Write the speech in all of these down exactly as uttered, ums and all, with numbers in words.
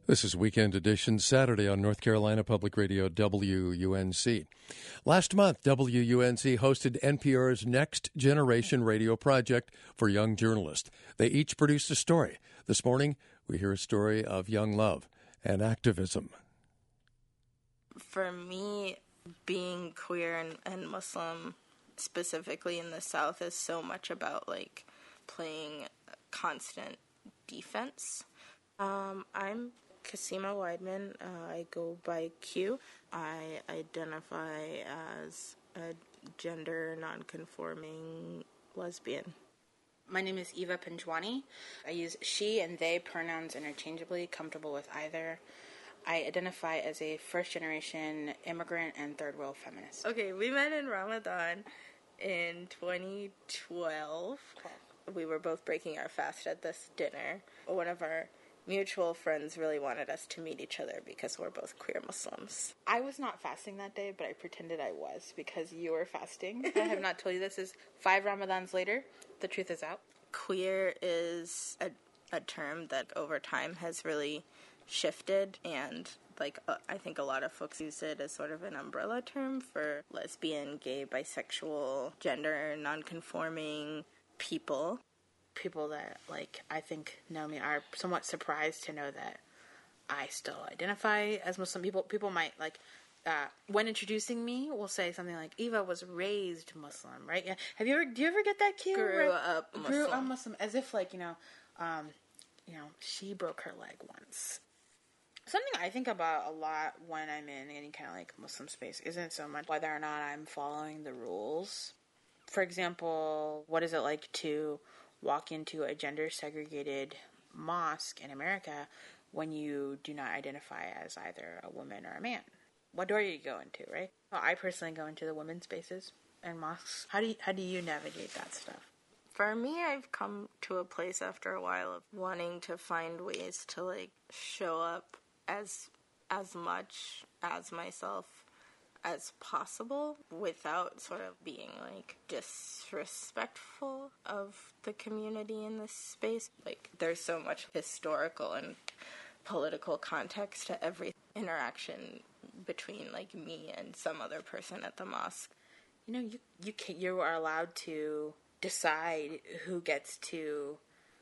This is Weekend Edition, Saturday on North Carolina Public Radio, W U N C. Last month, W U N C hosted N P R's Next Generation Radio Project for young journalists. They each produced a story. This morning, we hear a story of young love and activism. For me, being queer and, and Muslim, specifically in the South, is so much about, like, playing constant defense. Um, I'm Kasima Weidman. Uh, I go by Q. I identify as a gender nonconforming lesbian. My name is Eva Panjwani. I use she and they pronouns interchangeably, comfortable with either. I identify as a first-generation immigrant and third-world feminist. Okay, we met in Ramadan in twenty twelve. We were both breaking our fast at this dinner. One of our mutual friends really wanted us to meet each other because we're both queer Muslims. I was not fasting that day, but I pretended I was because you were fasting. I have not told you this. Is five Ramadans later, the truth is out. Queer is a, a term that over time has really shifted, and like uh, I think a lot of folks use it as sort of an umbrella term for lesbian, gay, bisexual, gender nonconforming people. People that, like, I think know me are somewhat surprised to know that I still identify as Muslim. People people might, like, uh, when introducing me, will say something like, Eva was raised Muslim, right? Yeah. Have you ever, do you ever get that cue? Grew right? up Muslim. Grew up Muslim, as if, like, you know, um, you know, she broke her leg once. Something I think about a lot when I'm in any kind of, like, Muslim space isn't so much whether or not I'm following the rules. For example, what is it like to walk into a gender-segregated mosque in America when you do not identify as either a woman or a man? What door do you go into, right? Well, I personally go into the women's spaces and mosques. How do you, how do you navigate that stuff? For me, I've come to a place after a while of wanting to find ways to, like, show up as as much as myself as possible without sort of being, like, disrespectful of the community in this space. Like, there's so much historical and political context to every interaction between, like, me and some other person at the mosque. You know, you you can, you are allowed to decide who gets to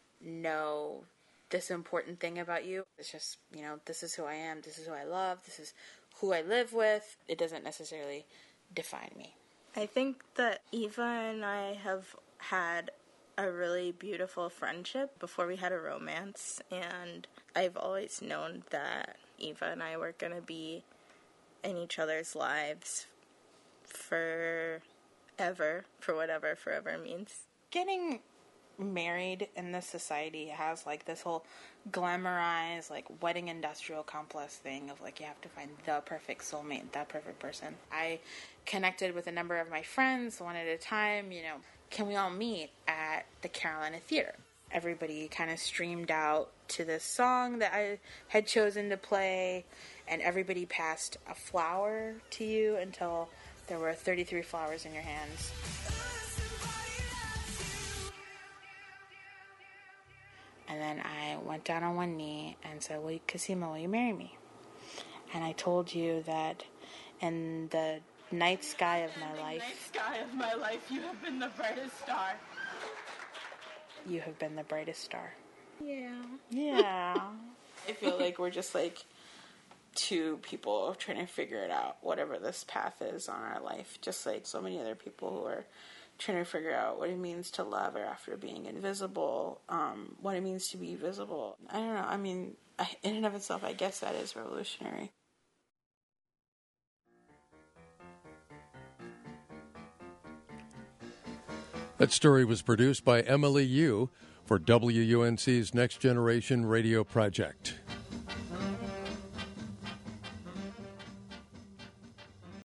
know this important thing about you. It's just, you know, this is who I am, this is who I love, this is who I live with. It doesn't necessarily define me. I think that Eva and I have had a really beautiful friendship before we had a romance, and I've always known that Eva and I were going to be in each other's lives forever, for whatever forever means. Getting married in this society has, like, this whole glamorized, like, wedding industrial complex thing of, like, you have to find the perfect soulmate, the perfect person. I connected with a number of my friends one at a time. You know, can we all meet at the Carolina Theater? Everybody kind of streamed out to this song that I had chosen to play, and everybody passed a flower to you until there were thirty-three flowers in your hands. And then I went down on one knee and said, well, Kasima, will you marry me? And I told you that in the night sky of my life... In the night sky of my life, you have been the brightest star. You have been the brightest star. Yeah. Yeah. I feel like we're just, like, two people trying to figure it out, whatever this path is on our life. Just like so many other people who are trying to figure out what it means to love or after being invisible, um, what it means to be visible. I don't know. I mean, in and of itself, I guess that is revolutionary. That story was produced by Emily Yu for W U N C's Next Generation Radio Project.